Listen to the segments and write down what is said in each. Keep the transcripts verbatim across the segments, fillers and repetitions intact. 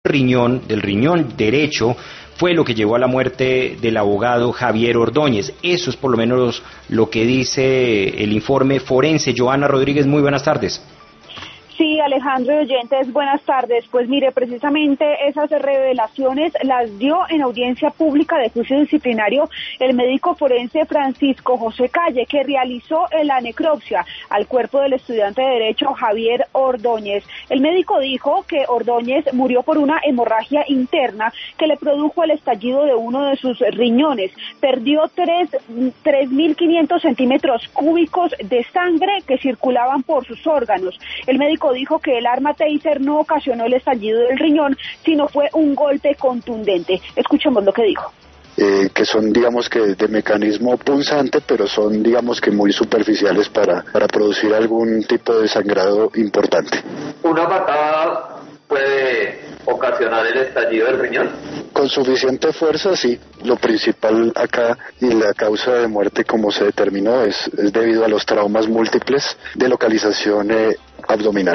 riñón, del riñón derecho, fue lo que llevó a la muerte del abogado Javier Ordóñez. Eso es por lo menos lo que dice el informe forense. Joana Rodríguez, muy buenas tardes. Sí, Alejandro y oyentes, buenas tardes. Pues mire, precisamente esas revelaciones las dio en audiencia pública de juicio disciplinario el médico forense Francisco José Calle, que realizó la necropsia al cuerpo del estudiante de Derecho Javier Ordóñez. El médico dijo que Ordóñez murió por una hemorragia interna que le produjo el estallido de uno de sus riñones. Perdió tres mil quinientos centímetros cúbicos de sangre que circulaban por sus órganos. El médico dijo que el arma taser no ocasionó el estallido del riñón, sino fue un golpe contundente. Escuchemos lo que dijo. Eh, que son, digamos que de mecanismo punzante, pero son, digamos que muy superficiales para, para producir algún tipo de sangrado importante. ¿Una patada puede ocasionar el estallido del riñón? Con suficiente fuerza, sí. Lo principal acá y la causa de muerte, como se determinó, es, es debido a los traumas múltiples de localización eh, abdominal.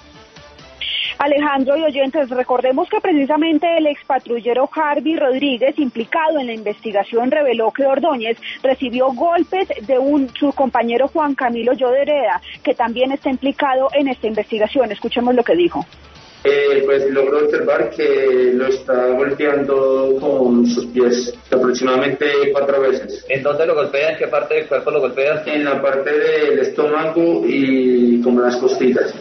Alejandro y oyentes, recordemos que precisamente el expatrullero Harvey Rodríguez, implicado en la investigación, reveló que Ordóñez recibió golpes de un su compañero Juan Camilo Llodereda, que también está implicado en esta investigación. Escuchemos lo que dijo. Eh, pues logró observar que lo está golpeando con sus pies aproximadamente cuatro veces. ¿En dónde lo golpea? ¿En qué parte del cuerpo lo golpea? En la parte del estómago y como las costillas.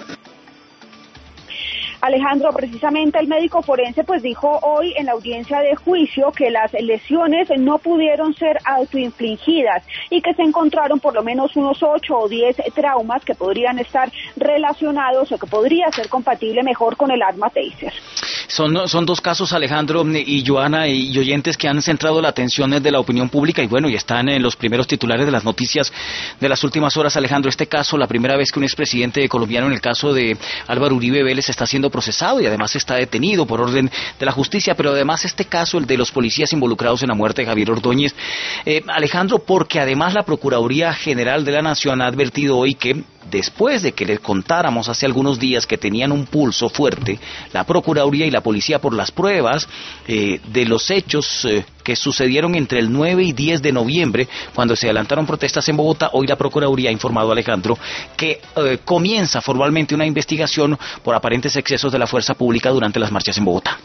Alejandro, precisamente el médico forense pues dijo hoy en la audiencia de juicio que las lesiones no pudieron ser autoinfligidas y que se encontraron por lo menos unos ocho o diez traumas que podrían estar relacionados o que podría ser compatible mejor con el arma taser. Son, son dos casos, Alejandro y Joana y oyentes, que han centrado la atención de la opinión pública y bueno, y están en los primeros titulares de las noticias de las últimas horas, Alejandro. Este caso, la primera vez que un expresidente colombiano, en el caso de Álvaro Uribe Vélez, está siendo procesado y además está detenido por orden de la justicia, pero además este caso, el de los policías involucrados en la muerte de Javier Ordóñez, eh, Alejandro, porque además la Procuraduría General de la Nación ha advertido hoy que después de que les contáramos hace algunos días que tenían un pulso fuerte, la Procuraduría y la Policía, por las pruebas eh, de los hechos eh, que sucedieron entre el nueve y diez de noviembre, cuando se adelantaron protestas en Bogotá, hoy la Procuraduría ha informado, Alejandro, que eh, comienza formalmente una investigación por aparentes excesos de la fuerza pública durante las marchas en Bogotá.